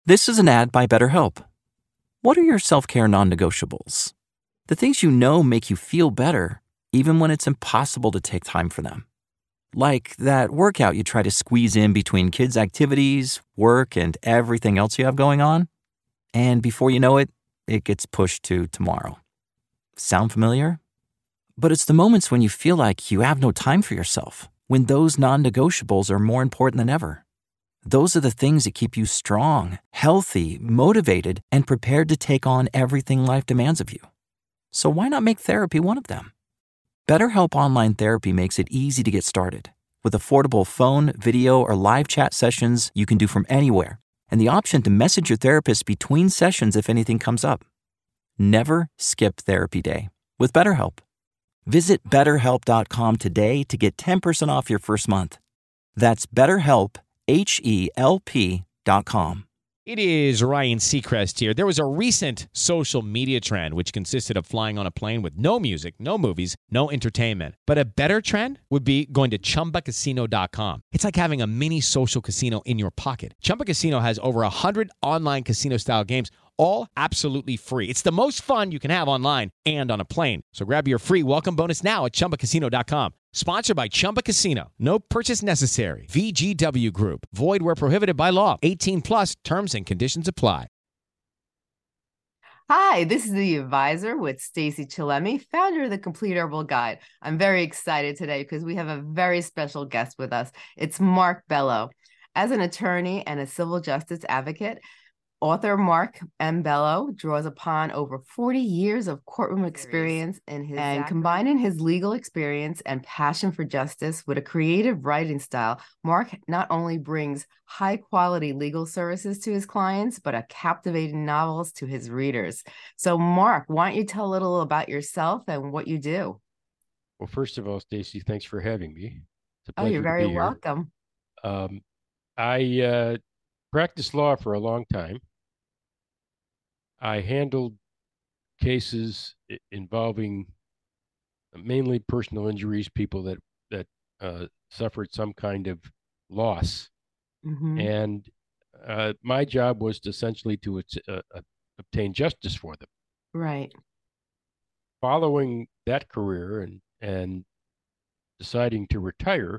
This is an ad by BetterHelp. What are your self-care non-negotiables? The things you know make you feel better, even when it's impossible to take time for them. Like that workout you try to squeeze in between kids' activities, work, and everything else you have going on. And before you know it, it gets pushed to tomorrow. Sound familiar? But it's the moments when you feel like you have no time for yourself, when those non-negotiables are more important than ever. Those are the things that keep you strong, healthy, motivated, and prepared to take on everything life demands of you. So why not make therapy one of them? BetterHelp Online Therapy makes it easy to get started. With affordable phone, video, or live chat sessions you can do from anywhere, and the option to message your therapist between sessions if anything comes up. Never skip therapy day with BetterHelp. Visit BetterHelp.com today to get 10% off your first month. That's BetterHelp, HELP.com. It is Ryan Seacrest here. There was a recent social media trend which consisted of flying on a plane with no music, no movies, no entertainment. But a better trend would be going to ChumbaCasino.com. It's like having a mini social casino in your pocket. Chumba Casino has over 100 online casino-style games, all absolutely free. It's the most fun you can have online and on a plane. So grab your free welcome bonus now at ChumbaCasino.com. Sponsored by Chumba Casino. No purchase necessary. VGW Group. Void where prohibited by law. 18 plus terms and conditions apply. Hi, this is the advisor with Stacy Chillemi, founder of the Complete Herbal Guide. I'm very excited today because we have a very special guest with us. It's Mark Bello. As an attorney and a civil justice advocate, author Mark M. Bello draws upon over 40 years of courtroom experience and combining his legal experience and passion for justice with a creative writing style, Mark not only brings high-quality legal services to his clients, but a captivating novels to his readers. So, Mark, why don't you tell a little about yourself and what you do? Well, first of all, Stacy, thanks for having me. It's a Oh, pleasure you're to very be here. welcome. I practiced law for a long time. I handled cases involving mainly personal injuries, people that suffered some kind of loss, and my job was essentially to obtain justice for them. Right. Following that career and deciding to retire,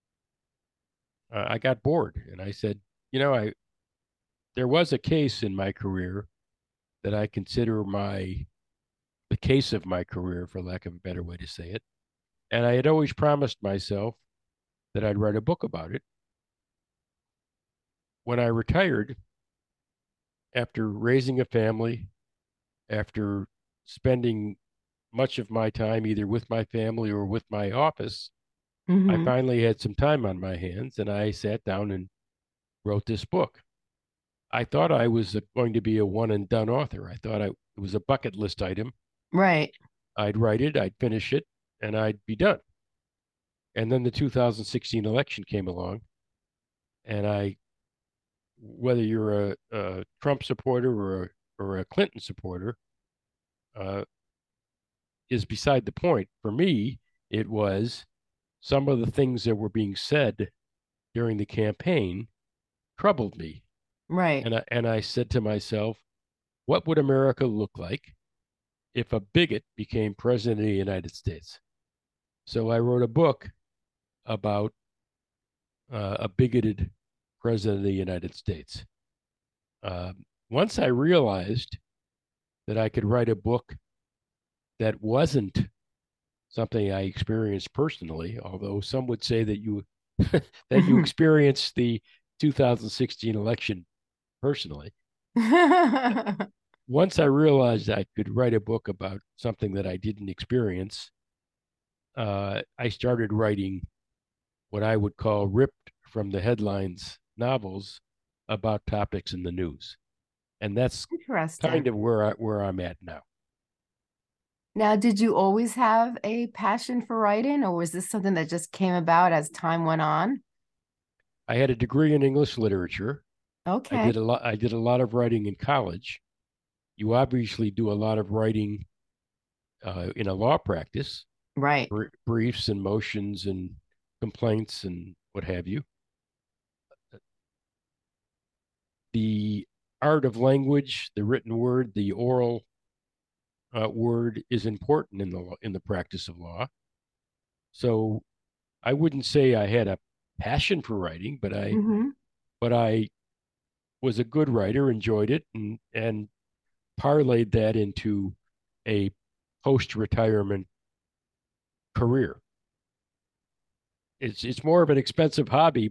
I got bored, and I said, there was a case in my career that I consider the case of my career, for lack of a better way to say it. And I had always promised myself that I'd write a book about it. When I retired, after raising a family, after spending much of my time either with my family or with my office, I finally had some time on my hands, and I sat down and wrote this book. I thought I was going to be a one and done author. I thought it was a bucket list item. Right. I'd write it, I'd finish it, and I'd be done. And then the 2016 election came along, and whether you're a Trump supporter or a Clinton supporter, is beside the point. For me, it was some of the things that were being said during the campaign troubled me. Right. And I said to myself, what would America look like if a bigot became president of the United States? So I wrote a book about a bigoted president of the United States. Once I realized that I could write a book that wasn't something I experienced personally, although some would say that you that you experienced the 2016 election personally. Once I realized I could write a book about something that I didn't experience, I started writing what I would call ripped from the headlines novels about topics in the news. And that's kind of where I'm at now. Now, did you always have a passion for writing, or was this something that just came about as time went on? I had a degree in English literature. Okay. I did a lot of writing in college. You obviously do a lot of writing in a law practice. Right. Briefs and motions and complaints and what have you. The art of language, the written word, the oral word is important in the practice of law. So I wouldn't say I had a passion for writing, Hmm. but I was a good writer, enjoyed it, and parlayed that into a post-retirement career. It's more of an expensive hobby,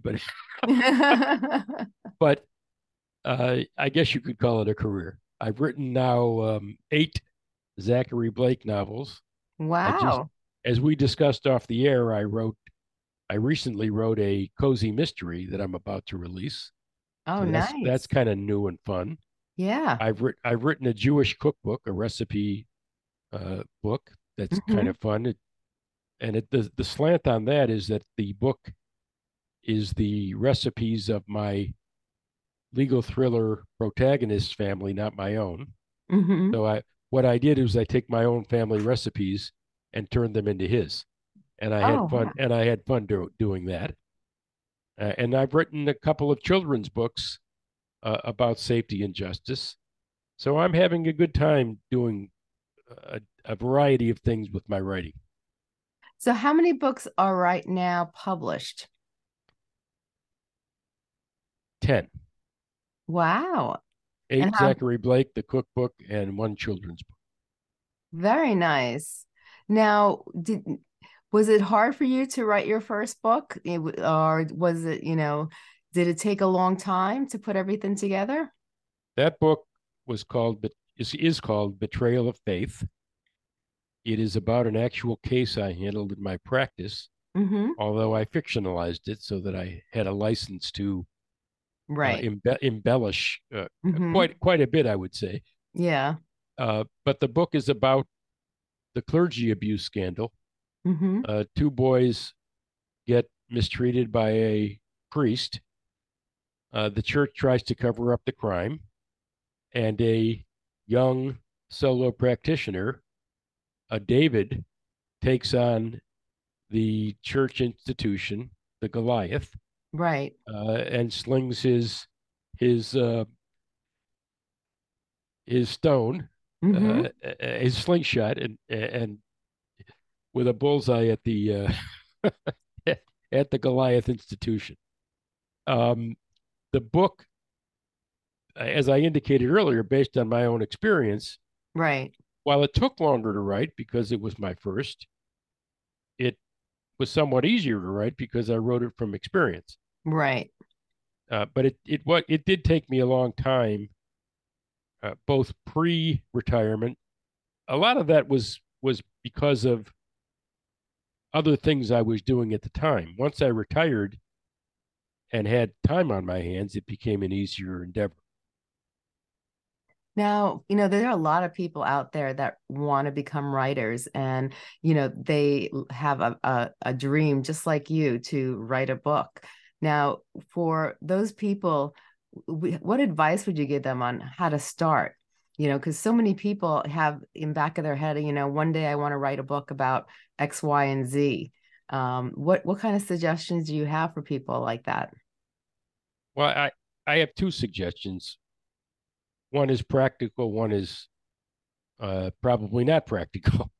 but I guess you could call it a career. I've written now 8 Zachary Blake novels. I just, Wow. as we discussed off the air, I recently wrote a cozy mystery that I'm about to release. Oh, So that's nice. kind of new and fun. Yeah. I've written a Jewish cookbook, a recipe book that's kind Hmm. of fun. The slant on that is that the book is the recipes of my legal thriller protagonist family, not my own. Hmm. So what I did is I take my own family recipes and turn them into his, and Oh, wow. I had fun doing that. And I've written a couple of children's books about safety and justice. So I'm having a good time doing a variety of things with my writing. So how many books are right now published? 10, Wow. And 8 how Zachary Blake, the cookbook, and 1 children's book. very nice. Now, was it hard for you to write your first book? Or was it, did it take a long time to put everything together? That book is called Betrayal of Faith. It is about an actual case I handled in my practice, Hmm. although I fictionalized it so that I had a license to Right. embellish Hmm. quite a bit, I would say. Yeah. But the book is about the clergy abuse scandal. Hmm. 2 boys get mistreated by a priest. The church tries to cover up the crime, and a young solo practitioner, David, takes on the church institution, the Goliath, Right. and slings his uh, his stone, Hmm. his slingshot, and with a bullseye at the at the Goliath institution. Um, the book, as I indicated earlier, based on my own experience, Right. while it took longer to write because it was my first, it was somewhat easier to write because I wrote it from experience. Right. But it did take me a long time, both pre-retirement. A lot of that was because of other things I was doing at the time. Once I retired and had time on my hands, it became an easier endeavor. Now, there are a lot of people out there that want to become writers and, they have a dream just like you to write a book. Now, for those people, what advice would you give them on how to start? Because so many people have in back of their head, one day I want to write a book about X, Y, and Z. What kind of suggestions do you have for people like that? Well, I have 2 suggestions. One is practical. One is probably not practical.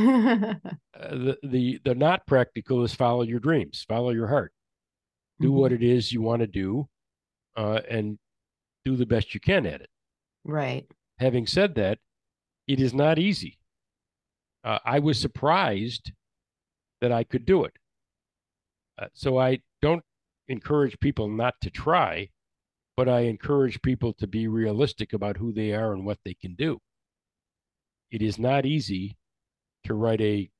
The not practical is follow your dreams, follow your heart, do what Mhm. it is you want to do, and do the best you can at it. Right. Having said that, it is not easy. I was surprised that I could do it. So I don't encourage people not to try, but I encourage people to be realistic about who they are and what they can do. It is not easy to write a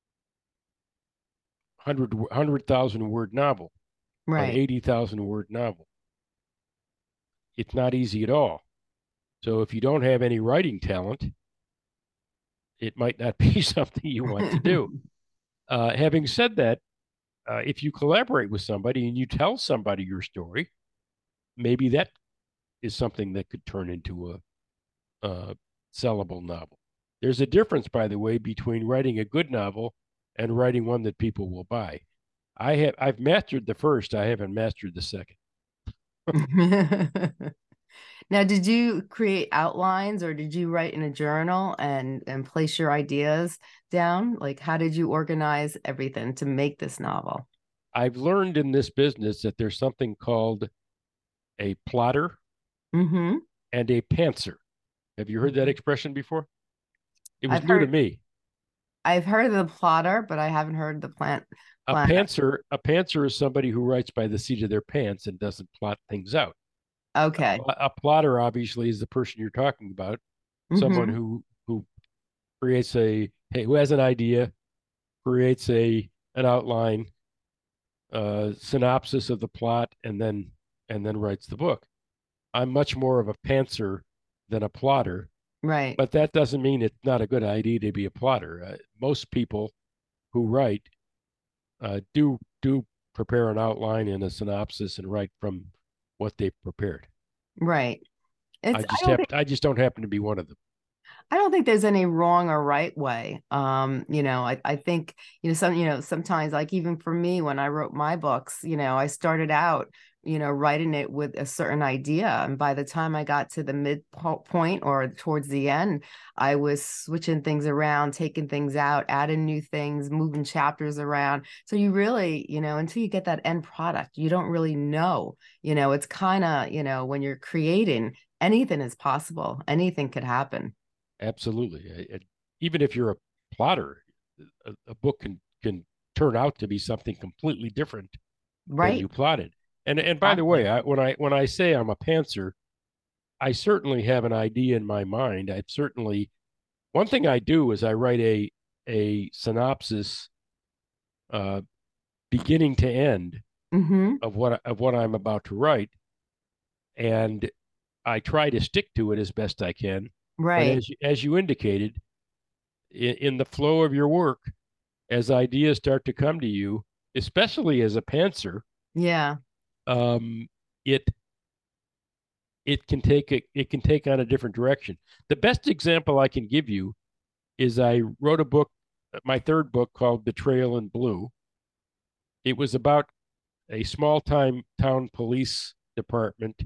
100,000 word novel or an Right. 80,000 word novel. It's not easy at all. So if you don't have any writing talent, it might not be something you want to do. Having said that, if you collaborate with somebody and you tell somebody your story, maybe that is something that could turn into a sellable novel. There's a difference, by the way, between writing a good novel and writing one that people will buy. I've mastered the first. I haven't mastered the second. Now, did you create outlines or did you write in a journal and place your ideas down? Like, how did you organize everything to make this novel? I've learned in this business that there's something called a plotter Mm-hmm. and a pantser. Have you heard that expression before? It was I've new to heard me. I've heard of the plotter, but I haven't heard the planner. A pantser is somebody who writes by the seat of their pants and doesn't plot things out. Okay. A plotter obviously is the person you're talking about, someone Mm-hmm. who creates who has an idea, creates an outline, synopsis of the plot, and then writes the book. I'm much more of a pantser than a plotter, Right. but that doesn't mean it's not a good idea to be a plotter. Most people who write do prepare an outline and a synopsis and write from what they prepared. Right. I don't I just don't happen to be one of them. I don't think there's any wrong or right way. I think, sometimes like even for me, when I wrote my books, I started out, writing it with a certain idea. And by the time I got to the midpoint or towards the end, I was switching things around, taking things out, adding new things, moving chapters around. So you really, until you get that end product, you don't really know, it's kind of, when you're creating, anything is possible. Anything could happen. Absolutely. Even if you're a plotter, a book can turn out to be something completely different than Right. you plotted. And by the way, Exactly. when I say I'm a pantser, I certainly have an idea in my mind. I certainly one thing I do is I write a synopsis, uh, beginning to end Mm-hmm. of what I'm about to write, and I try to stick to it as best I can. But Right. as you indicated, in the flow of your work, as ideas start to come to you, especially as a pantser, Yeah. um, it it can take on a different direction. The best example I can give you is I wrote a book, my third book called Betrayal in Blue. It was about a small time town police department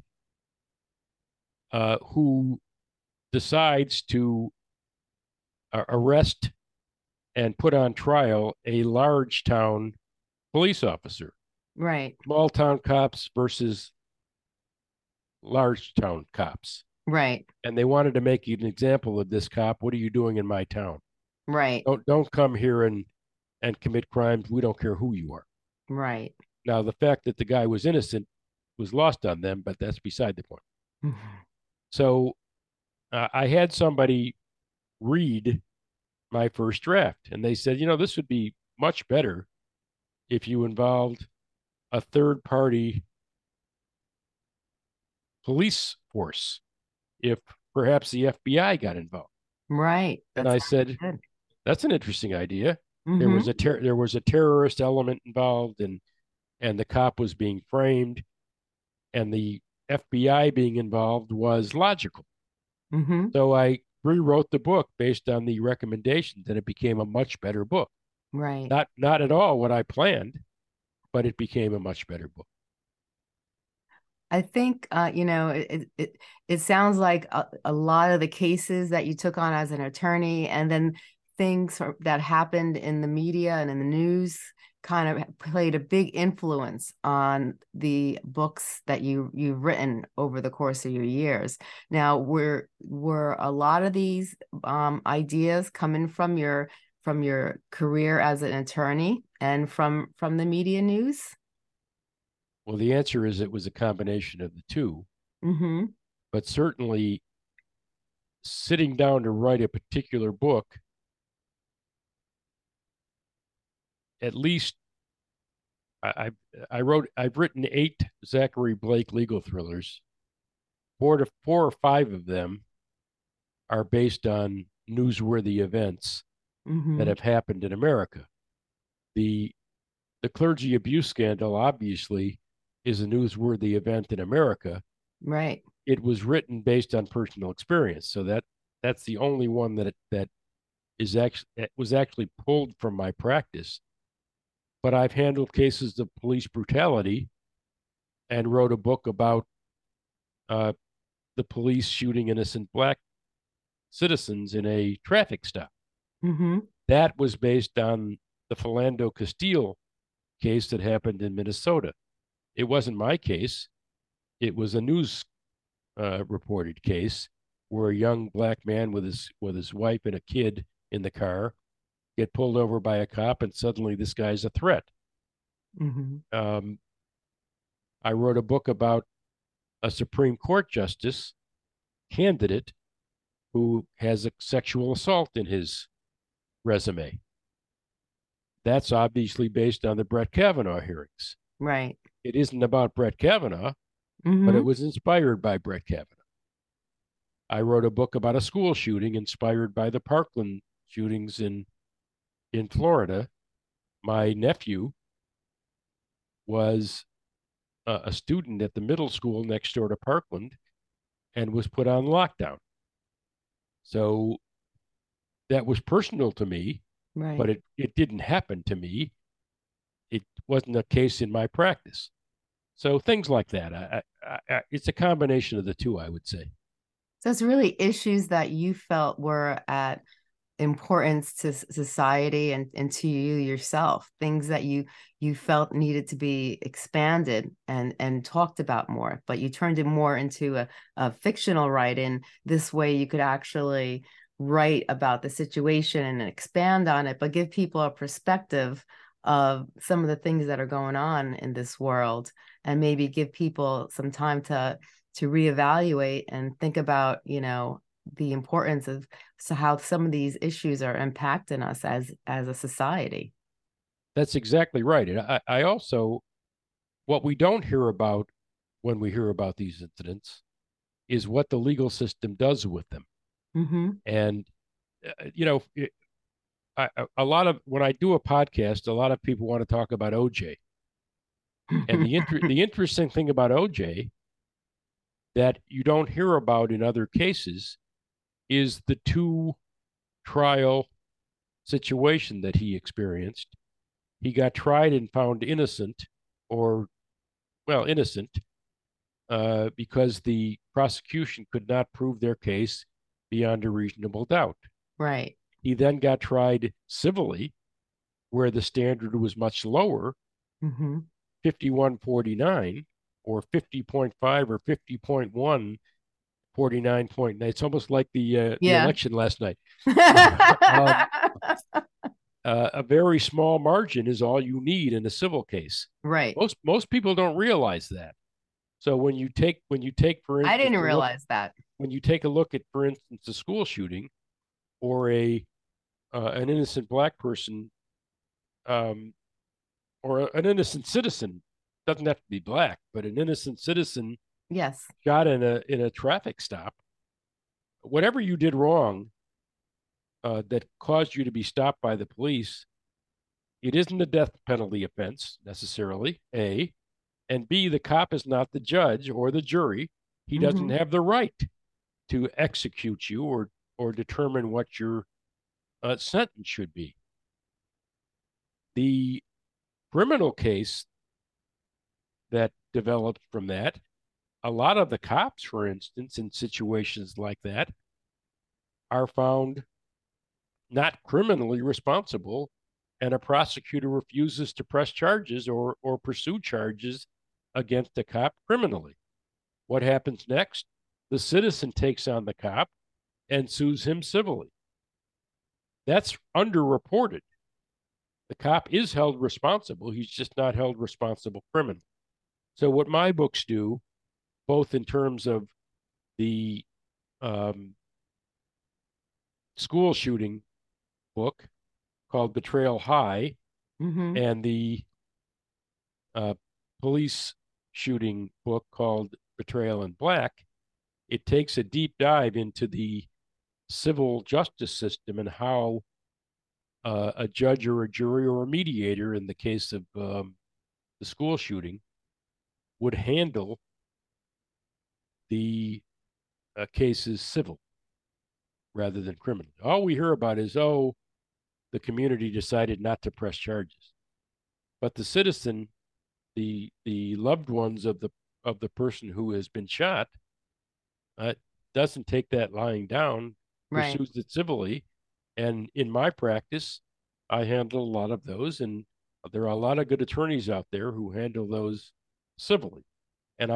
who decides to arrest and put on trial a large town police officer. Right. Small town cops versus large town cops. Right. And they wanted to make an example of this cop. What are you doing in my town? Right. Don't come here and commit crimes. We don't care who you are. Right. Now, the fact that the guy was innocent was lost on them, but that's beside the point. So I had somebody read my first draft, and they said, this would be much better if you involved a third party police force, if perhaps the FBI got involved. Right. And That I sounds said, good. that's an interesting idea. Mm-hmm. There was a terrorist element involved, and the cop was being framed, and the FBI being involved was logical. Mm-hmm. So I rewrote the book based on the recommendations, and it became a much better book. Right. Not at all what I planned, but it became a much better book. I think it sounds like a lot of the cases that you took on as an attorney, and then that happened in the media and in the news kind of played a big influence on the books that you've written over the course of your years. Now, were a lot of these ideas coming from your career as an attorney and from the media news? Well, the answer is it was a combination of the two, Mm-hmm. but certainly sitting down to write a particular book, at least I, I've written 8 Zachary Blake legal thrillers. 4 or 5 of them are based on newsworthy events that Mm-hmm. have happened in America. The the clergy abuse scandal obviously is a newsworthy event in America. Right. It was written based on personal experience, so that's the only one that is actually that was actually pulled from my practice. But I've handled cases of police brutality and wrote a book about uh, the police shooting innocent black citizens in a traffic stop. Mm-hmm. That was based on the Philando Castile case that happened in Minnesota. It wasn't my case. It was a news reported case where a young black man with his wife and a kid in the car get pulled over by a cop, and suddenly this guy's a threat. Mm-hmm. I wrote a book about a Supreme Court justice candidate who has a sexual assault in his resume. That's obviously based on the Brett Kavanaugh hearings. Right. It isn't about Brett Kavanaugh, Mm-hmm. but it was inspired by Brett Kavanaugh. I wrote a book about a school shooting inspired by the Parkland shootings in Florida. My nephew was a student at the middle school next door to Parkland and was put on lockdown. So that was personal to me, Right. but it didn't happen to me. It wasn't a case in my practice. So things like that. It's a combination of the two, I would say. So it's really issues that you felt were at importance to society and to you yourself, things that you felt needed to be expanded and talked about more, but you turned it more into a fictional writing. This way you could actually write about the situation and expand on it, but give people a perspective of some of the things that are going on in this world, and maybe give people some time to reevaluate and think about, the importance of how some of these issues are impacting us as a society. That's exactly right. And I also, what we don't hear about when we hear about these incidents is what the legal system does with them. Mm-hmm. And, a lot of, when I do a podcast, a lot of people want to talk about OJ. And the interesting thing about OJ that you don't hear about in other cases is the two trial situation that he experienced. He got tried and found innocent, innocent, because the prosecution could not prove their case beyond a reasonable doubt. Right. He then got tried civilly, where the standard was much lower, mm-hmm. 51-49 or 50.5 or 50.1, 49.9. It's almost like the election last night. A very small margin is all you need in a civil case. Right. Most people don't realize that. So when you take for instance, I didn't realize that. When you take a look at, for instance, a school shooting or an innocent black person, or an innocent citizen, doesn't have to be black, but an innocent citizen, yes, shot in a traffic stop. Whatever you did wrong, that caused you to be stopped by the police, it isn't a death penalty offense necessarily, A. And B, the cop is not the judge or the jury. He mm-hmm. doesn't have the right to execute you or determine what your sentence should be. The criminal case that developed from that, a lot of the cops, for instance, in situations like that, are found not criminally responsible, and a prosecutor refuses to press charges or pursue charges against a cop criminally. What happens next? The citizen takes on the cop and sues him civilly. That's underreported. The cop is held responsible. He's just not held responsible criminally. So what my books do, both in terms of the school shooting book called Betrayal High, mm-hmm. and the police shooting book called Betrayal in Black, it takes a deep dive into the civil justice system and how a judge or a jury or a mediator, in the case of the school shooting, would handle the cases civil rather than criminal. All we hear about is, the community decided not to press charges. But the citizen, the loved ones of the person who has been shot, doesn't take that lying down, Right. pursues it civilly. And in my practice, I handle a lot of those, and there are a lot of good attorneys out there who handle those civilly. And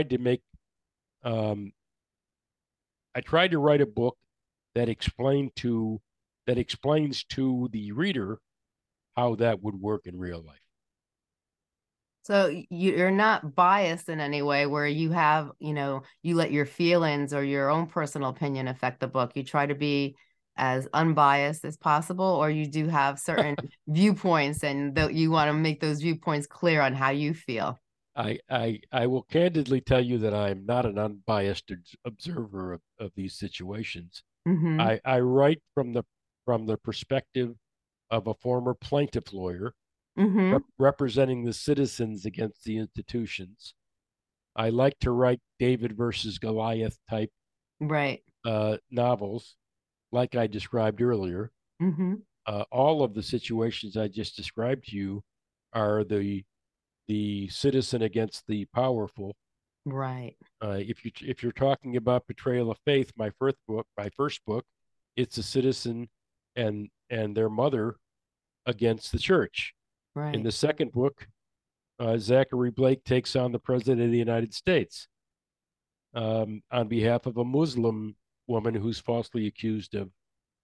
um, I tried to write a book that that explains to the reader how that would work in real life. So you're not biased in any way where you have, you let your feelings or your own personal opinion affect the book. You try to be as unbiased as possible, or you do have certain viewpoints and you want to make those viewpoints clear on how you feel. I will candidly tell you that I'm not an unbiased observer of these situations. Mm-hmm. I write from the perspective of a former plaintiff lawyer Mm-hmm. representing the citizens against the institutions. I like to write David versus Goliath type Right. novels, like I described earlier. Mm-hmm. All of the situations I just described to you are the citizen against the powerful. Right. If you're talking about betrayal of faith, my first book, it's a citizen and their mother against the church. In Right. the second book, Zachary Blake takes on the president of the United States on behalf of a Muslim woman who's falsely accused of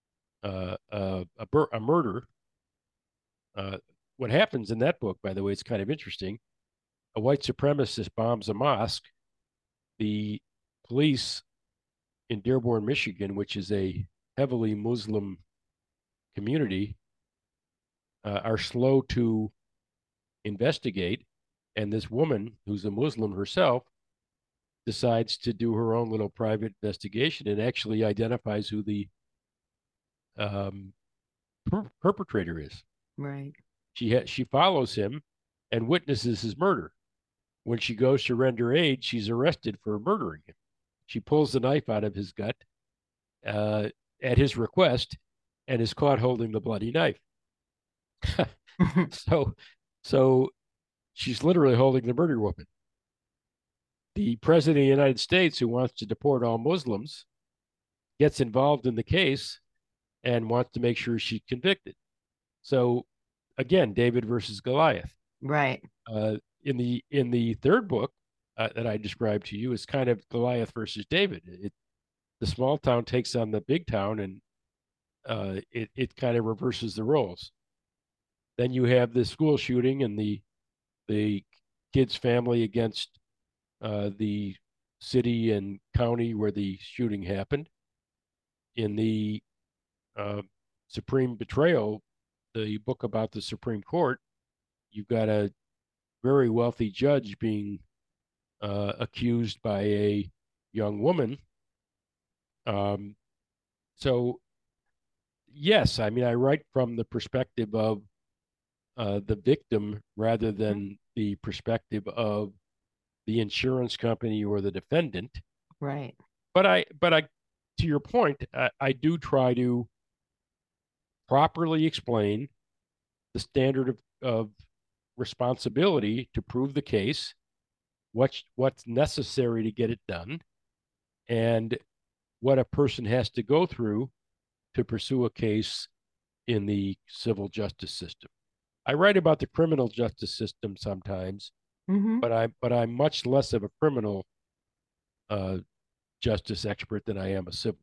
a murder. What happens in that book, by the way, it's kind of interesting. A white supremacist bombs a mosque. The police in Dearborn, Michigan, which is a heavily Muslim community, are slow to investigate. And this woman, who's a Muslim herself, decides to do her own little private investigation and actually identifies who the um, perpetrator is. Right. She follows him and witnesses his murder. When she goes to render aid, she's arrested for murdering him. She pulls the knife out of his gut uh, at his request and is caught holding the bloody knife. so, so she's literally holding the murder weapon. The president of the United States, who wants to deport all Muslims, gets involved in the case and wants to make sure she's convicted. So, again, David versus Goliath. Right. In the third book that I described to you, is kind of Goliath versus David. The small town takes on the big town, and it kind of reverses the roles. Then you have the school shooting and the kid's family against the city and county where the shooting happened. In the Supreme Betrayal, the book about the Supreme Court, you've got a very wealthy judge being accused by a young woman. So, yes, I mean, I write from the perspective of the victim rather than the perspective of the insurance company or the defendant. Right. But I, to your point, I do try to properly explain the standard of responsibility to prove the case, what's necessary to get it done, and what a person has to go through to pursue a case in the civil justice system. I write about the criminal justice system sometimes, Mm-hmm. but I'm much less of a criminal justice expert than I am a civil.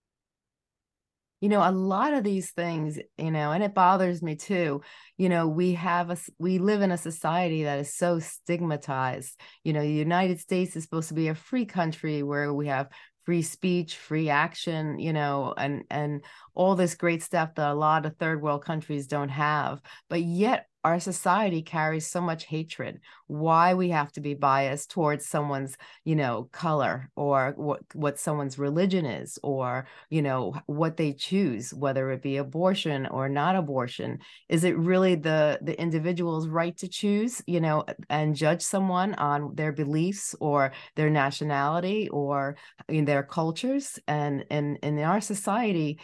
A lot of these things, and it bothers me too. We live in a society that is so stigmatized. The United States is supposed to be a free country where we have free speech, free action, and all this great stuff that a lot of third world countries don't have. But yet our society carries so much hatred. Why we have to be biased towards someone's, color, or what someone's religion is, or, what they choose, whether it be abortion or not abortion. Is it really the individual's right to choose, and judge someone on their beliefs or their nationality or in their cultures? And in our society,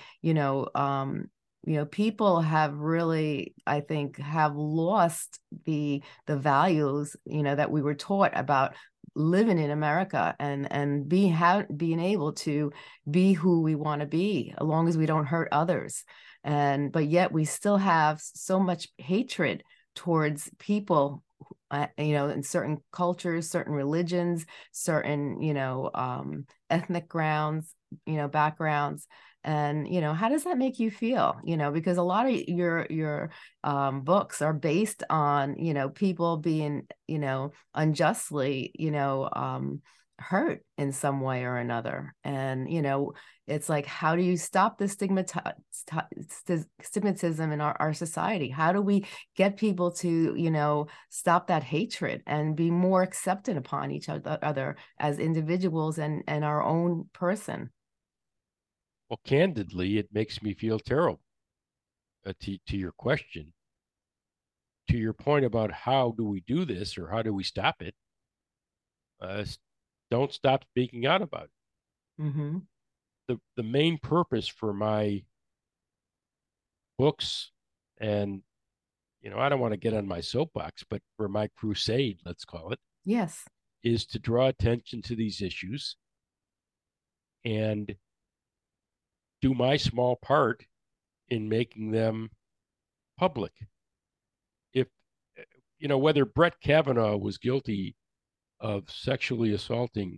people have really, I think, have lost the values, that we were taught about living in America and being able to be who we want to be, as long as we don't hurt others. But yet we still have so much hatred towards people, in certain cultures, certain religions, certain, ethnic grounds, backgrounds. And, how does that make you feel? Because a lot of your books are based on, people being, unjustly, hurt in some way or another. And, it's like, how do you stop the stigmatism in our society? How do we get people to, stop that hatred and be more accepted upon each other as individuals and our own person? Well, candidly, it makes me feel terrible. To your question, to your point about how do we do this or how do we stop it, don't stop speaking out about it. Mm-hmm. The main purpose for my books, and I don't want to get on my soapbox, but for my crusade, let's call it, yes, is to draw attention to these issues and do my small part in making them public. If whether Brett Kavanaugh was guilty of sexually assaulting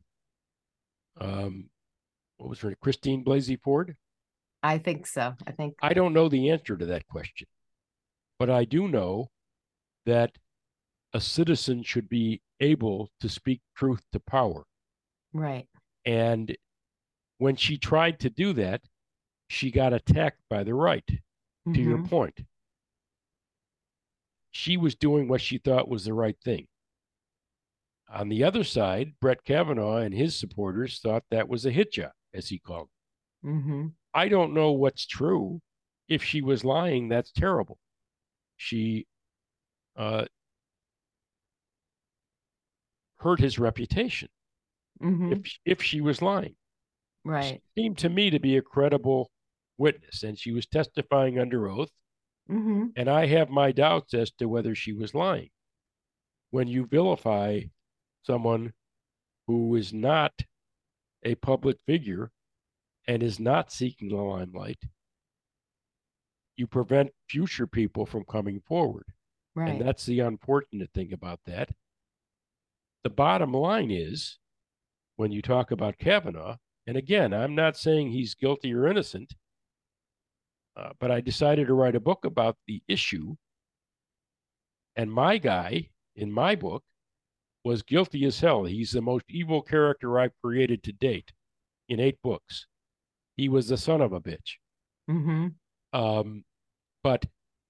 what was her name, Christine Blasey Ford? I think so. I don't know the answer to that question, but I do know that a citizen should be able to speak truth to power. Right. And when she tried to do that, she got attacked by the right. Mm-hmm. To your point, she was doing what she thought was the right thing. On the other side, Brett Kavanaugh and his supporters thought that was a hit job, as he called it. Mm-hmm. I don't know what's true. If she was lying, that's terrible. She hurt his reputation. Mm-hmm. If she was lying. Right. She seemed to me to be a credible witness, and she was testifying under oath. Mm-hmm. And I have my doubts as to whether she was lying. When you vilify someone who is not a public figure and is not seeking the limelight, you prevent future people from coming forward. Right. And that's the unfortunate thing about that. The bottom line is, when you talk about Kavanaugh, and again, I'm not saying he's guilty or innocent, but I decided to write a book about the issue. And my guy, in my book, was guilty as hell. He's the most evil character I've created to date in 8 books. He was the son of a bitch. Mm-hmm. But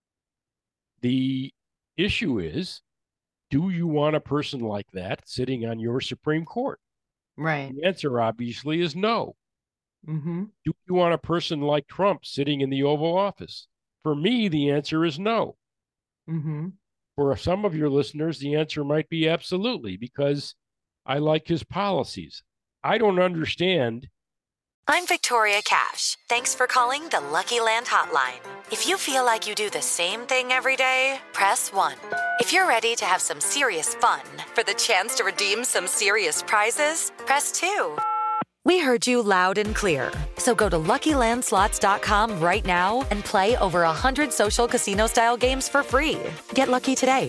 the issue is, do you want a person like that sitting on your Supreme Court? Right. The answer obviously is no. Mm-hmm. Do you want a person like Trump sitting in the Oval Office? For me, the answer is no. Mm-hmm. For some of your listeners, the answer might be absolutely, because I like his policies. I don't understand. I'm Victoria Cash. Thanks for calling the Lucky Land Hotline. If you feel like you do the same thing every day, press 1. If you're ready to have some serious fun for the chance to redeem some serious prizes, press 2. We heard you loud and clear. So go to LuckyLandSlots.com right now and play over 100 social casino-style games for free. Get lucky today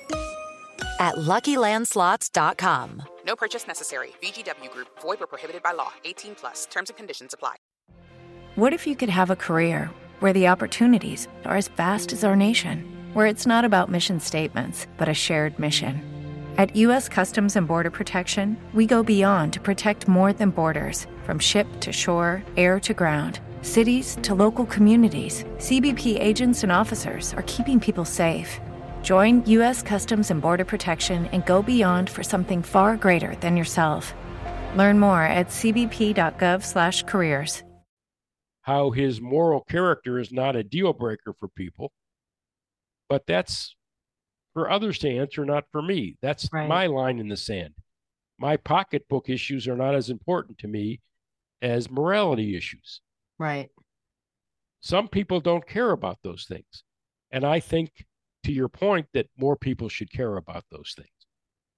at LuckyLandSlots.com. No purchase necessary. VGW Group. Void where prohibited by law. 18 plus. Terms and conditions apply. What if you could have a career where the opportunities are as vast as our nation, where it's not about mission statements, but a shared mission? At U.S. Customs and Border Protection, we go beyond to protect more than borders. From ship to shore, air to ground, cities to local communities, CBP agents and officers are keeping people safe. Join U.S. Customs and Border Protection and go beyond for something far greater than yourself. Learn more at cbp.gov/careers. How his moral character is not a deal breaker for people, but that's for others to answer, not for me. That's right. My line in the sand. My pocketbook issues are not as important to me as morality issues. Right. Some people don't care about those things. And I think, to your point, that more people should care about those things.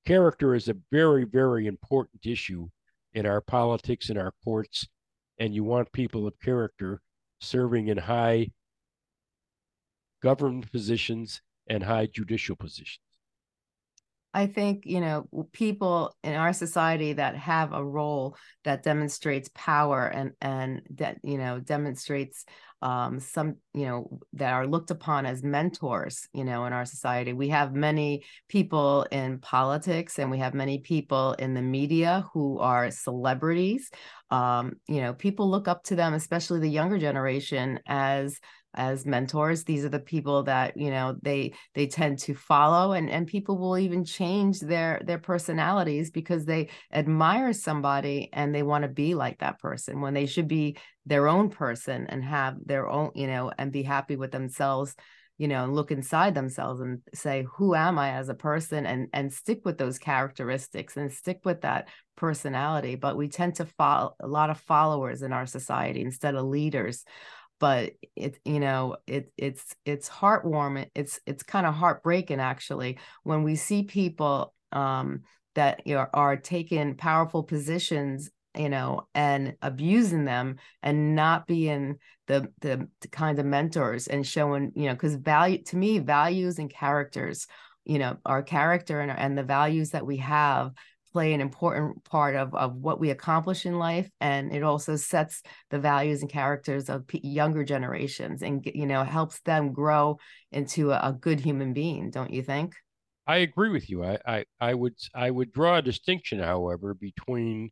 character is a very, very important issue in our politics, in our courts, and you want people of character serving in high government positions and high judicial positions. I think, people in our society that have a role that demonstrates power and that, demonstrates some, that are looked upon as mentors, in our society. We have many people in politics and we have many people in the media who are celebrities. People look up to them, especially the younger generation, as mentors. These are the people that they tend to follow, and people will even change their personalities because they admire somebody and they want to be like that person when they should be their own person and have their own, and be happy with themselves, and look inside themselves and say, who am I as a person, and stick with those characteristics and stick with that personality. But we tend to follow a lot of followers in our society instead of leaders. But it's heartwarming. It's kind of heartbreaking, actually, when we see people that are taking powerful positions, and abusing them and not being the kind of mentors and showing, because values and characters, our character and the values that we have play an important part of what we accomplish in life. And it also sets the values and characters of younger generations and, helps them grow into a good human being. Don't you think? I agree with you. I would draw a distinction, however, between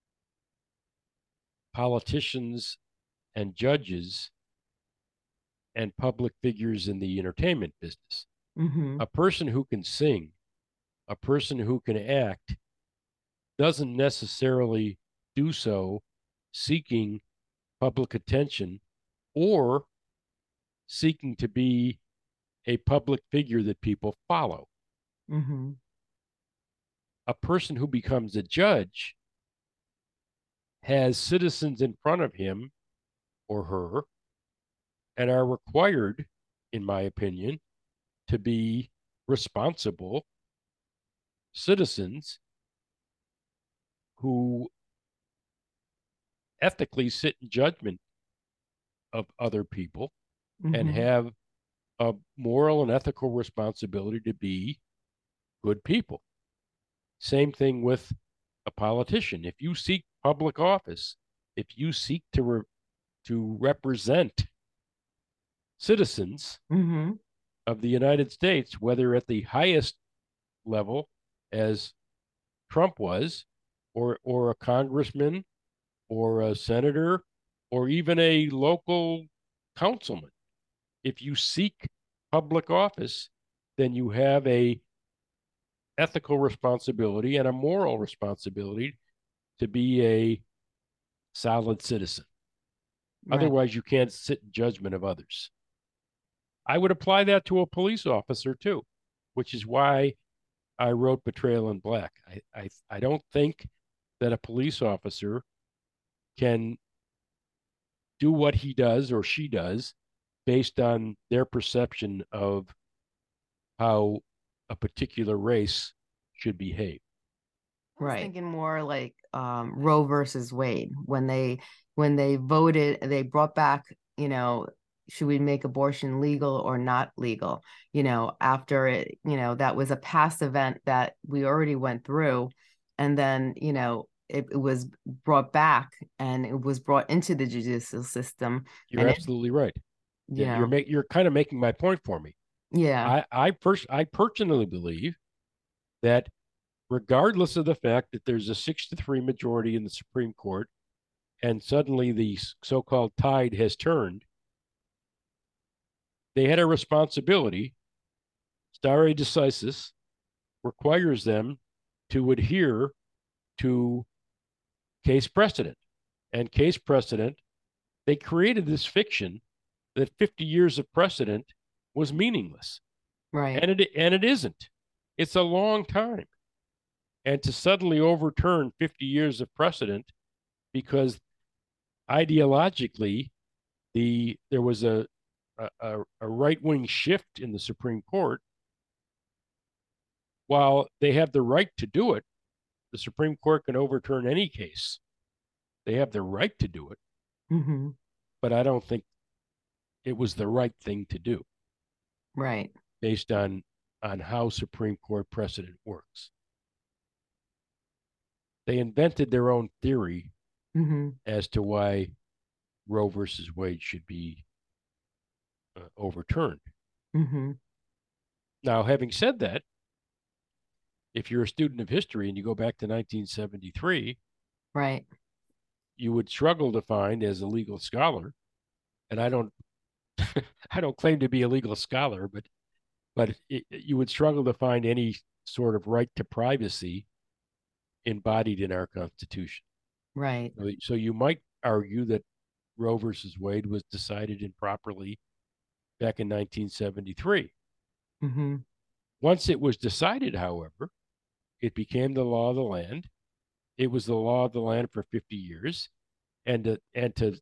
politicians and judges and public figures in the entertainment business. Mm-hmm. A person who can sing, a person who can act, doesn't necessarily do so seeking public attention or seeking to be a public figure that people follow. Mm-hmm. A person who becomes a judge has citizens in front of him or her and are required, in my opinion, to be responsible citizens who ethically sit in judgment of other people and have a moral and ethical responsibility to be good people. Same thing with a politician. If you seek public office, if you seek to represent citizens of the United States, whether at the highest level, as Trump was, or a congressman, or a senator, or even a local councilman, if you seek public office, then you have a ethical responsibility and a moral responsibility to be a solid citizen. Right. Otherwise, you can't sit in judgment of others. I would apply that to a police officer too, which is why I wrote Betrayal in Black. I don't think that a police officer can do what he does or she does based on their perception of how a particular race should behave. Right. I was thinking more like Roe versus Wade. When they voted, they brought back, should we make abortion legal or not legal? After it, that was a past event that we already went through. And then, it was brought back and it was brought into the judicial system. You're absolutely right. Yeah, you're kind of making my point for me. Yeah. I personally believe that regardless of the fact that there's a 6-3 majority in the Supreme Court and suddenly the so-called tide has turned, they had a responsibility. Stare decisis requires them to adhere to case precedent. And case precedent, they created this fiction that 50 years of precedent was meaningless. Right. And it isn't. It's a long time. And to suddenly overturn 50 years of precedent because ideologically there was a right-wing shift in the Supreme Court while they have the right to do it, the Supreme Court can overturn any case. They have the right to do it, Mm-hmm. but I don't think it was the right thing to do Right. based on how Supreme Court precedent works. They invented their own theory Mm-hmm. as to why Roe versus Wade should be overturned. Mm-hmm. Now, having said that, if you're a student of history and you go back to 1973, Right. you would struggle to find, as a legal scholar, and I don't I don't claim to be a legal scholar, but you would struggle to find any sort of right to privacy embodied in our Constitution. Right. So you might argue that Roe versus Wade was decided improperly back in 1973. Mm-hmm. Once it was decided, however, it became the law of the land. It was the law of the land for 50 years, and to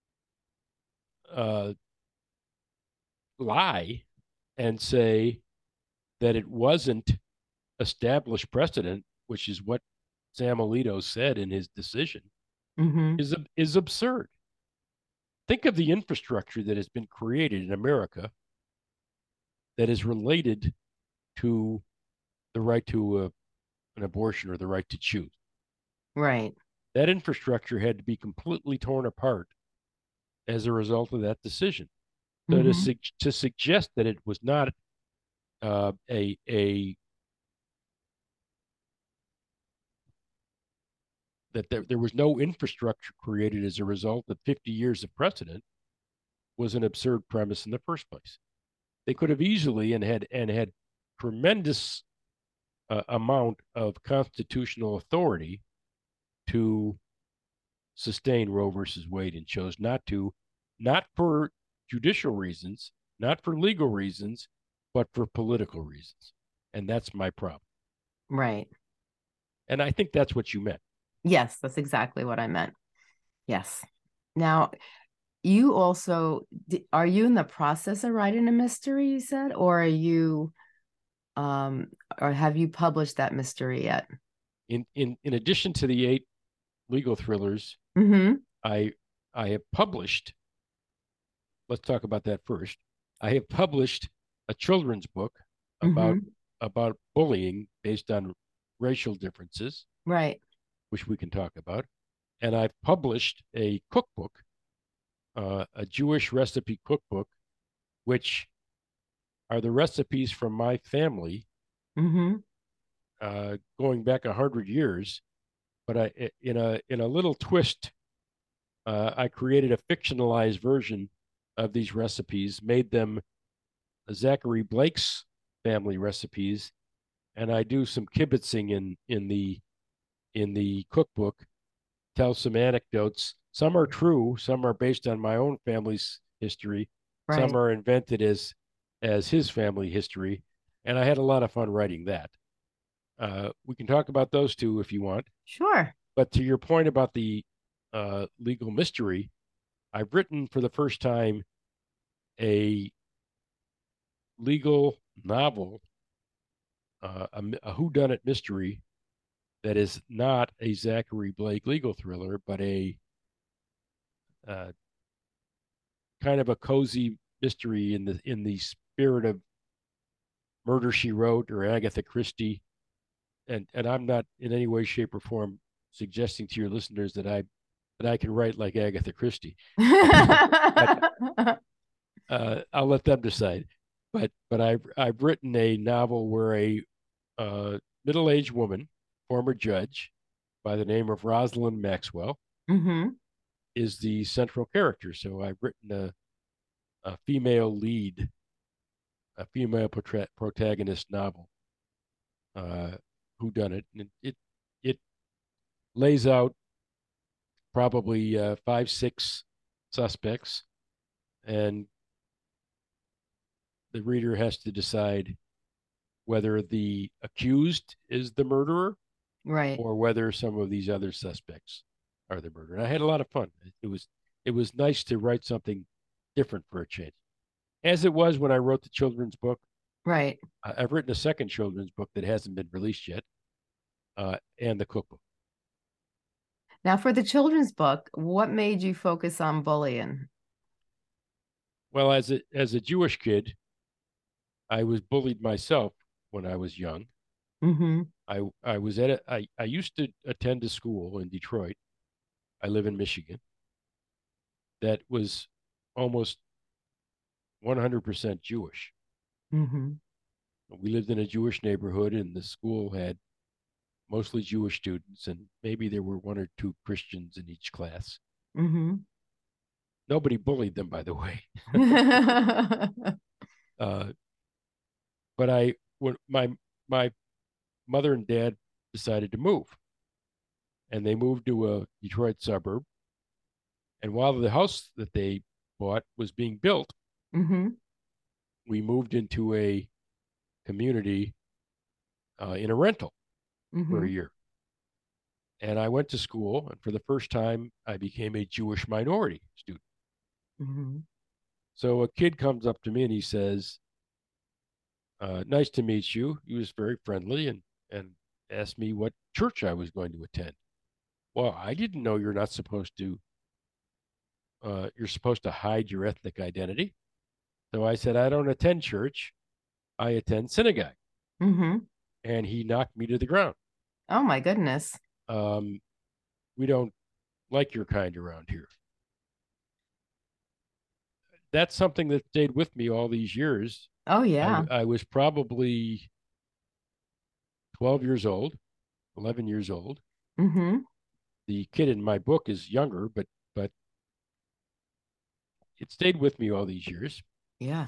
lie and say that it wasn't established precedent, which is what Sam Alito said in his decision, Mm-hmm. is absurd. Think of the infrastructure that has been created in America that is related to the right to an abortion or the right to choose. Right. That infrastructure had to be completely torn apart as a result of that decision. So Mm-hmm. to suggest that it was not that there was no infrastructure created as a result of 50 years of precedent was an absurd premise in the first place. They could have easily and had tremendous amount of constitutional authority to sustain Roe versus Wade and chose not to, not for judicial reasons, not for legal reasons, but for political reasons. And that's my problem. Right. And I think that's what you meant. Yes, that's exactly what I meant. Yes. Now, you also are you in the process of writing a mystery, you said, or are you or have you published that mystery yet? In addition to the 8 legal thrillers, Mm-hmm. I have published, let's talk about that first. I have published a children's book about Mm-hmm. bullying based on racial differences, Right. which we can talk about. And I've published a cookbook, a Jewish recipe cookbook, which are the recipes from my family, Mm-hmm. going back 100 years. But in a little twist, I created a fictionalized version of these recipes, made them Zachary Blake's family recipes, and I do some kibitzing in the cookbook, tell some anecdotes. Some are true, some are based on my own family's history, Right. some are invented as his family history, and I had a lot of fun writing that. We can talk about those two if you want. Sure. But to your point about the legal mystery, I've written for the first time a legal novel, a whodunit mystery that is not a Zachary Blake legal thriller, but a kind of a cozy mystery in the spirit of Murder, She Wrote or Agatha Christie. And I'm not in any way, shape, or form suggesting to your listeners that I can write like Agatha Christie. But, I'll let them decide. But I've written a novel where a middle-aged woman, former judge, by the name of Rosalind Maxwell, Mm-hmm. is the central character. So I've written a female lead, a female protagonist novel, whodunit, and it lays out probably 5-6 suspects, and the reader has to decide whether the accused is the murderer, Right. or whether some of these other suspects are the murderer. And I had a lot of fun. It was nice to write something different for a change, as it was when I wrote the children's book. Right. I've written a second children's book that hasn't been released yet, and the cookbook. Now, for the children's book, what made you focus on bullying? Well, as a Jewish kid, I was bullied myself when I was young. Mm-hmm. I was at I used to attend a school in Detroit. I live in Michigan. That was almost 100% Jewish. Mm-hmm. We lived in a Jewish neighborhood, and the school had mostly Jewish students, and maybe there were one or two Christians in each class. Mm-hmm. Nobody bullied them, by the way. uh, but when my mother and dad decided to move, and they moved to a Detroit suburb. And while the house that they bought was being built, Mm-hmm. we moved into a community in a rental for Mm-hmm. a year. And I went to school, and for the first time, I became a Jewish minority student. Mm-hmm. So a kid comes up to me and he says, "Nice to meet you." He was very friendly and asked me what church I was going to attend. Well, I didn't know you're not supposed to. You're supposed to hide your ethnic identity. So I said, "I don't attend church. I attend synagogue." Mm-hmm. And he knocked me to the ground. Oh my goodness. We don't like your kind around here. That's something that stayed with me all these years. Oh yeah. I was probably 12 years old, 11 years old. Mm-hmm. The kid in my book is younger, but it stayed with me all these years. Yeah.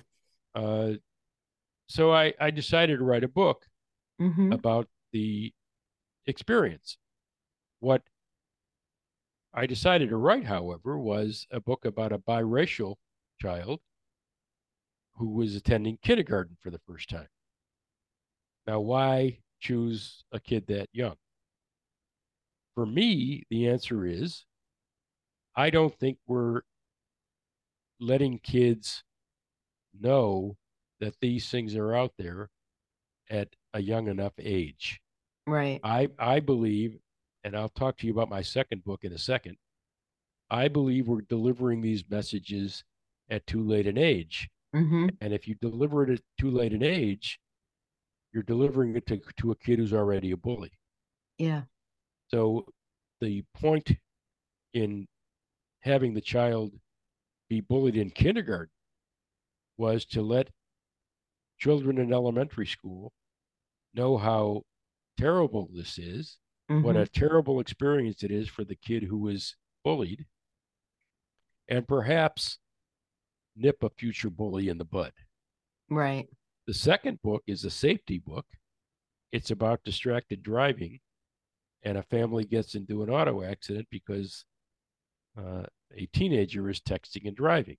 So I decided to write a book Mm-hmm. about the experience. What I decided to write, however, was a book about a biracial child who was attending kindergarten for the first time. Now, why choose a kid that young? For me, the answer is I don't think we're letting kids know that these things are out there at a young enough age. Right. I believe, and I'll talk to you about my second book in a second. I believe we're delivering these messages at too late an age. Mm-hmm. And if you deliver it at too late an age, you're delivering it to a kid who's already a bully. Yeah. So the point in having the child be bullied in kindergarten was to let children in elementary school know how terrible this is, what a terrible experience it is for the kid who was bullied, and perhaps nip a future bully in the bud. Right. The second book is a safety book. It's about distracted driving, and a family gets into an auto accident because a teenager is texting and driving.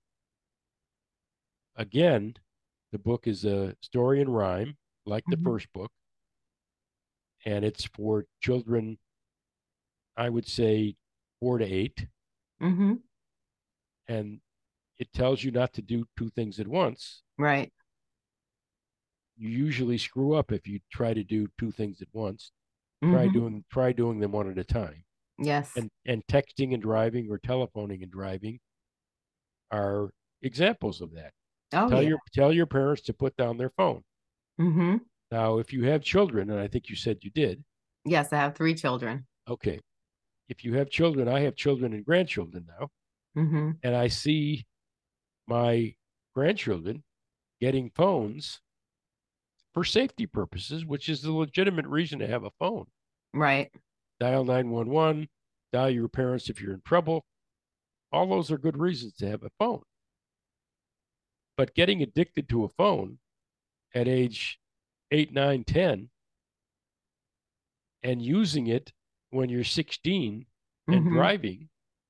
Again, the book is a story in rhyme, like the first book, and it's for children, I would say 4 to 8. Mm-hmm. And it tells you not to do two things at once. Right. You usually screw up if you try to do two things at once. Mm-hmm. Try doing them one at a time. Yes. And texting and driving or telephoning and driving are examples of that. Oh, yeah. Tell your parents to put down their phone. Mm-hmm. Now, if you have children, and I think you said you did. Yes, I have 3 children. Okay. If you have children, I have children and grandchildren now. Mm-hmm. And I see my grandchildren getting phones for safety purposes, which is the legitimate reason to have a phone. Right. Dial 911, dial your parents if you're in trouble. All those are good reasons to have a phone. But getting addicted to a phone at age 8, 9, 10, and using it when you're 16 and driving,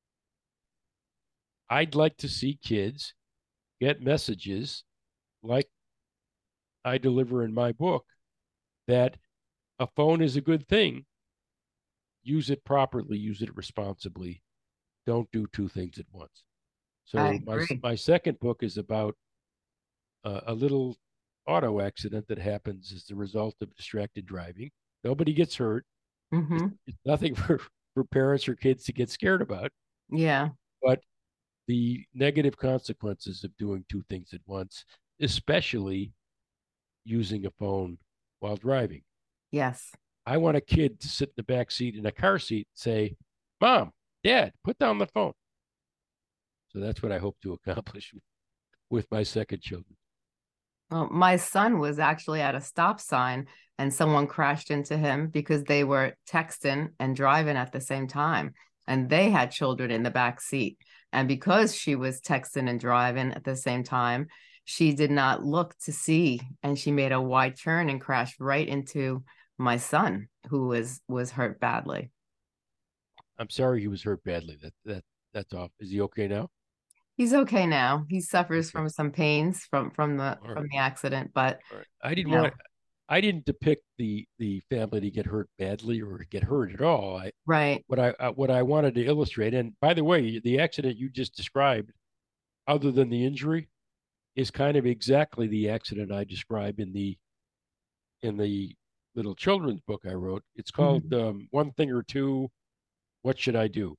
I'd like to see kids get messages like I deliver in my book that a phone is a good thing. Use it properly, use it responsibly. Don't do two things at once. So my second book is about a little auto accident that happens as the result of distracted driving. Nobody gets hurt. Mm-hmm. It's nothing for parents or kids to get scared about. Yeah. But the negative consequences of doing two things at once, especially using a phone while driving. Yes. I want a kid to sit in the back seat in a car seat and say, Mom, Dad, put down the phone. So that's what I hope to accomplish with my second children. Well, my son was actually at a stop sign and someone crashed into him because they were texting and driving at the same time. And they had children in the back seat. And because she was texting and driving at the same time, she did not look to see. And she made a wide turn and crashed right into my son, who was hurt badly. I'm sorry he was hurt badly. That's off. Is he okay now? He's okay now. He suffers from some pains from the accident, but I didn't depict the family to get hurt badly or get hurt at all. What I wanted to illustrate, and by the way, the accident you just described, other than the injury, is kind of exactly the accident I describe in the little children's book I wrote. It's called One Thing or Two, What Should I Do?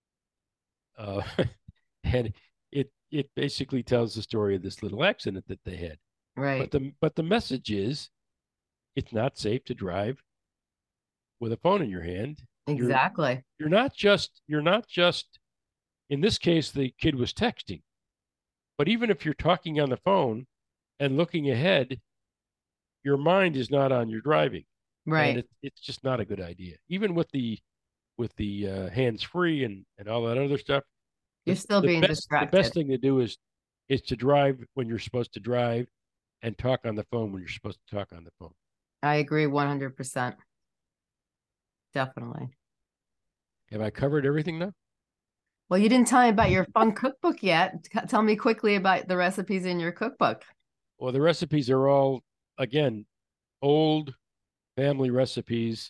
And it basically tells the story of this little accident that they had. Right. But the message is, it's not safe to drive with a phone in your hand. Exactly. You're not just in this case the kid was texting. But even if you're talking on the phone and looking ahead, your mind is not on your driving. Right. And it's just not a good idea. Even with the hands free and all that other stuff, you're still being distracted. The best thing to do is to drive when you're supposed to drive and talk on the phone when you're supposed to talk on the phone. I agree 100%. Definitely. Have I covered everything now? Well, you didn't tell me about your fun cookbook yet. Tell me quickly about the recipes in your cookbook. Well, the recipes are all, again, old family recipes.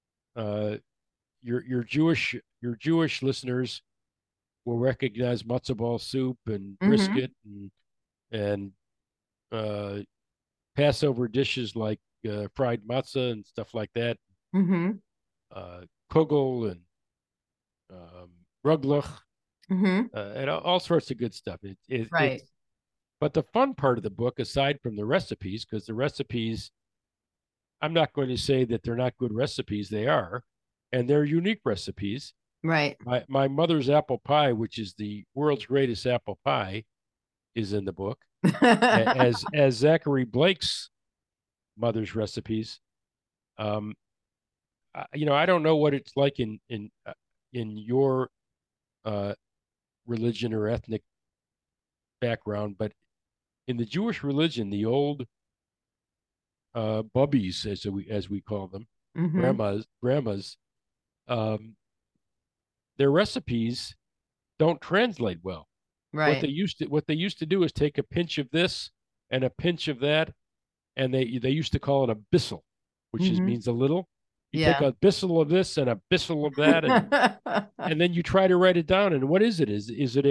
Your Jewish listeners will recognize matzo ball soup and brisket and Passover dishes like fried matzah and stuff like that. Kugel and ruglach, and all sorts of good stuff. Right. But the fun part of the book, aside from the recipes, because the recipes, I'm not going to say that they're not good recipes. They are, and they're unique recipes. Right. My mother's apple pie, which is the world's greatest apple pie, is in the book, as Zachary Blake's mother's recipes. I don't know what it's like in your religion or ethnic background, but in the Jewish religion, the old bubbies, as we call them, grandmas, their recipes don't translate well. Right. What they used to do is take a pinch of this and a pinch of that, and they used to call it a bissel, which means a little. You take a bissel of this and a bissel of that, and then you try to write it down. And what is it? Is it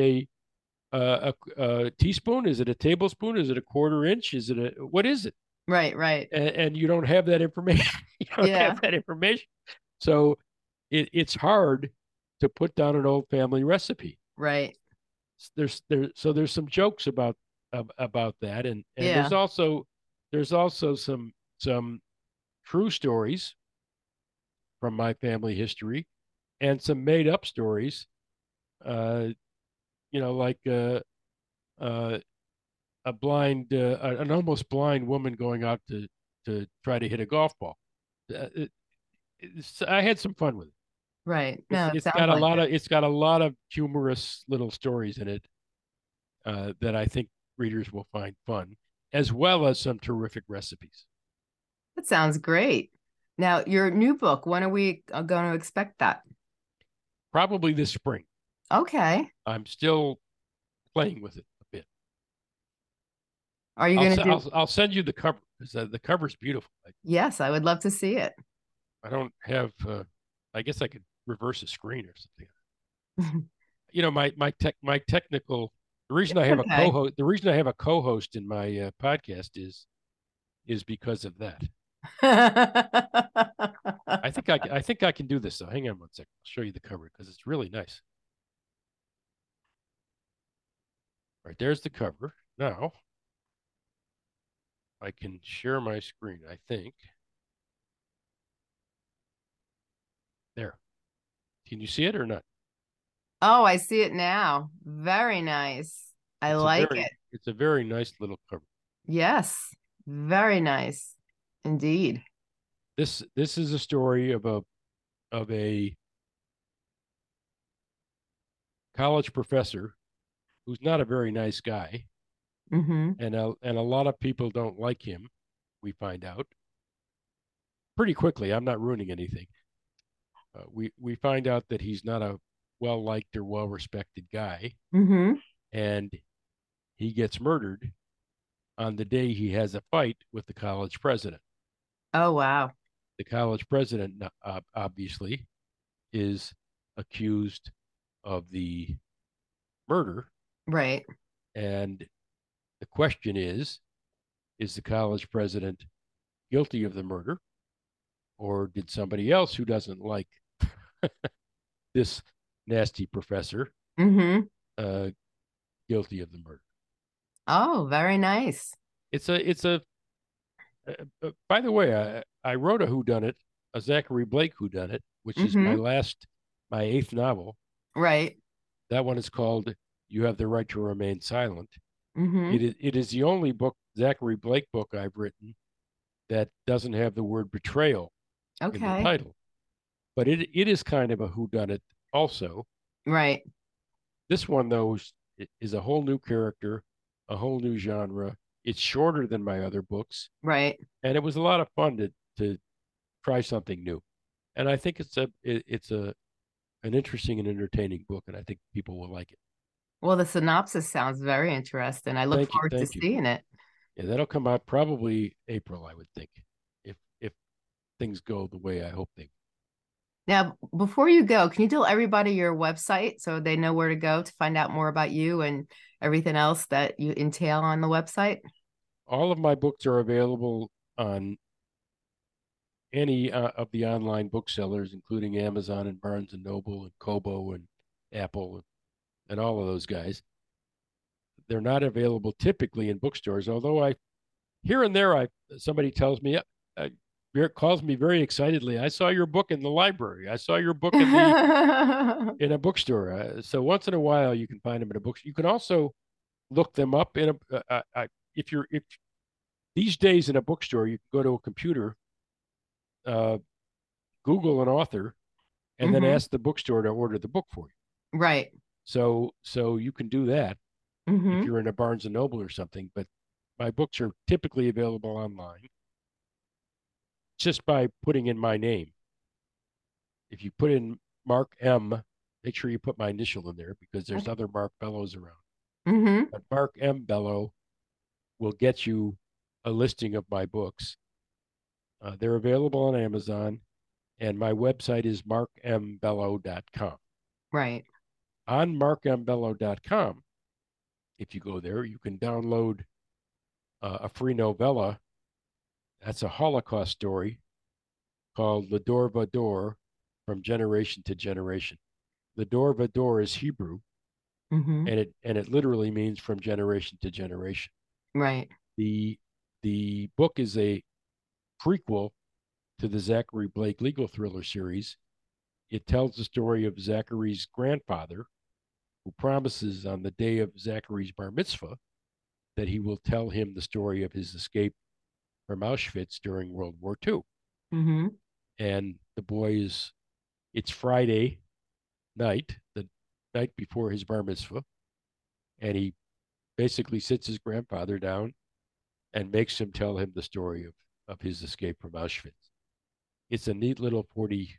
a teaspoon? Is it a tablespoon? Is it a quarter inch? What is it? Right. And you don't have that information. You don't have that information. So it's hard to put down an old family recipe. Right. There's some jokes about that, and there's also some true stories from my family history, and some made up stories. Like a blind, an almost blind woman going out to try to hit a golf ball. I had some fun with it. Right. No, it's got a lot of humorous little stories in it that I think readers will find fun, as well as some terrific recipes. That sounds great. Now, your new book, when are we going to expect that? Probably this spring. Okay. I'm still playing with it a bit. Are you going to I'll send you the cover, because the cover's beautiful. Yes, I would love to see it. I don't have, I guess I could reverse a screen or something. My technical, the reason I have a co-host in my podcast is is because of that. I I think I can do this though. Hang on one second. I'll show you the cover because it's really nice. All right, there's the cover. Now I can share my screen, I think. There. Can you see it or not? Oh, I see it now. Very nice. I like it. It's a very nice little cover. Yes, very nice indeed. This is a story of a college professor who's not a very nice guy, Mm-hmm. and a lot of people don't like him. We find out pretty quickly. I'm not ruining anything. We find out that he's not a well liked or well respected guy, Mm-hmm. and he gets murdered on the day he has a fight with the college president. Oh, wow. The college president, obviously, is accused of the murder. Right. And the question is the college president guilty of the murder? Or did somebody else who doesn't like this nasty professor Mm-hmm. guilty of the murder? Oh, very nice. It's a by the way, I wrote a whodunit, a Zachary Blake whodunit, which is my eighth novel. Right. That one is called You Have the Right to Remain Silent. Mm-hmm. It is the only Zachary Blake book I've written that doesn't have the word betrayal in the title. But it is kind of a whodunit also. Right. This one, though, is a whole new character, a whole new genre. It's shorter than my other books. Right. And it was a lot of fun to try something new. And I think it's an interesting and entertaining book, and I think people will like it. Well, the synopsis sounds very interesting. I look forward to seeing it. Yeah, that'll come out probably April, I would think, if things go the way I hope they. Now, before you go, can you tell everybody your website so they know where to go to find out more about you and everything else that you entail on the website? All of my books are available on any of the online booksellers, including Amazon and Barnes and Noble and Kobo and Apple and all of those guys. They're not available typically in bookstores, although here and there somebody tells me, calls me very excitedly, I saw your book in the library. I saw your book in a bookstore. So once in a while you can find them in a bookstore. You can also look them up in if these days in a bookstore, you can go to a computer, Google an author, and then ask the bookstore to order the book for you. Right. So you can do that if you're in a Barnes and Noble or something. But my books are typically available online just by putting in my name. If you put in Mark M, make sure you put my initial in there because there's other Mark Bellows around. But Mark M. Bello will get you a listing of my books. They're available on Amazon, and my website is markmbello.com. Right. On markmbello.com, if you go there, you can download a free novella. That's a Holocaust story called Lador Vador, From Generation to Generation. Lador Vador is Hebrew, and it literally means from generation to generation. Right. The book is a prequel to the Zachary Blake legal thriller series. It tells the story of Zachary's grandfather, who promises on the day of Zachary's bar mitzvah that he will tell him the story of his escape from Auschwitz during World War II. And the boy it's Friday night, the night before his bar mitzvah, and he basically sits his grandfather down and makes him tell him the story of his escape from Auschwitz. It's a neat little 40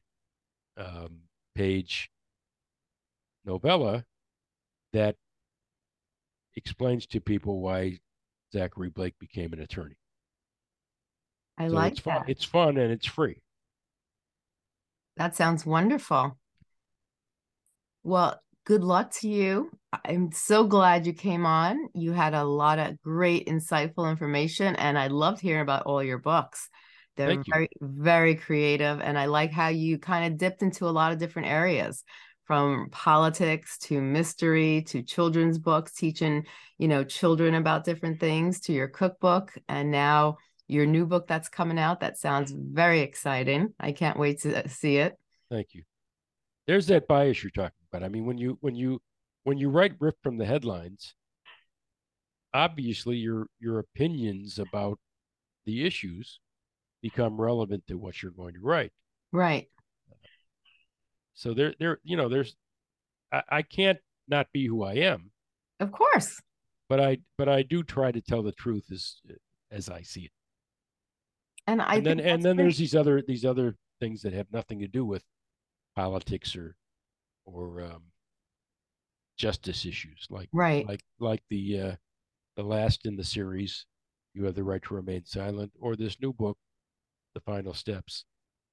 page novella that explains to people why Zachary Blake became an attorney. I like that. It's fun and it's free. That sounds wonderful. Well, good luck to you. I'm so glad you came on. You had a lot of great, insightful information, and I loved hearing about all your books. They're very, very creative, and I like how you kind of dipped into a lot of different areas, from politics to mystery to children's books, teaching, children about different things, to your cookbook, and now your new book that's coming out. That sounds very exciting. I can't wait to see it. Thank you. There's that bias you're talking about. I mean, when you write ripped from the headlines, obviously your opinions about the issues become relevant to what you're going to write. Right. So there's I can't not be who I am. Of course. But I do try to tell the truth as I see it. And then there's these other things that have nothing to do with politics or justice issues, like the last in the series, You Have the Right to Remain Silent, or this new book, The Final Steps.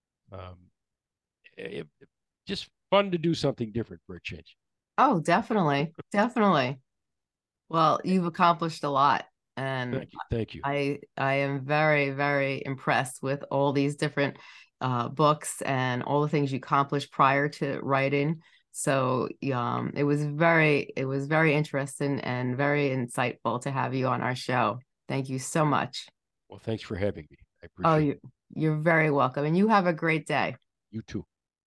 Just fun to do something different for a change. Oh, definitely. Definitely. Well, you've accomplished a lot. And thank you. I am very, very impressed with all these different books and all the things you accomplished prior to writing. So it was very interesting and very insightful to have you on our show. Thank you so much. Well, thanks for having me. I appreciate it. You're very welcome. And you have a great day. You too.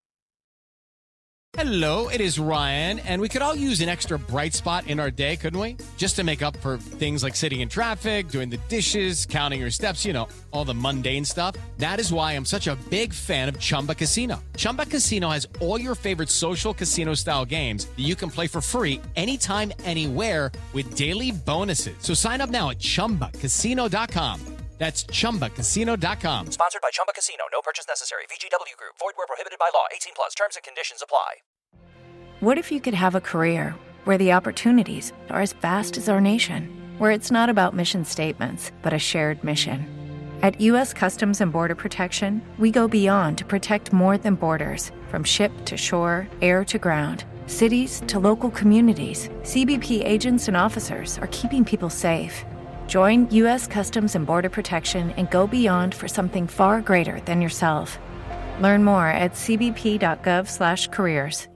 Hello, it is Ryan, and we could all use an extra bright spot in our day, couldn't we? Just to make up for things like sitting in traffic, doing the dishes, counting your steps, all the mundane stuff. That is why I'm such a big fan of Chumba Casino. Chumba Casino has all your favorite social casino-style games that you can play for free anytime, anywhere with daily bonuses. So sign up now at ChumbaCasino.com. That's ChumbaCasino.com. Sponsored by Chumba Casino. No purchase necessary. VGW Group. Void where prohibited by law. 18 plus. Terms and conditions apply. What if you could have a career where the opportunities are as vast as our nation, where it's not about mission statements, but a shared mission? At U.S. Customs and Border Protection, we go beyond to protect more than borders. From ship to shore, air to ground, cities to local communities, CBP agents and officers are keeping people safe. Join U.S. Customs and Border Protection and go beyond for something far greater than yourself. Learn more at cbp.gov/careers.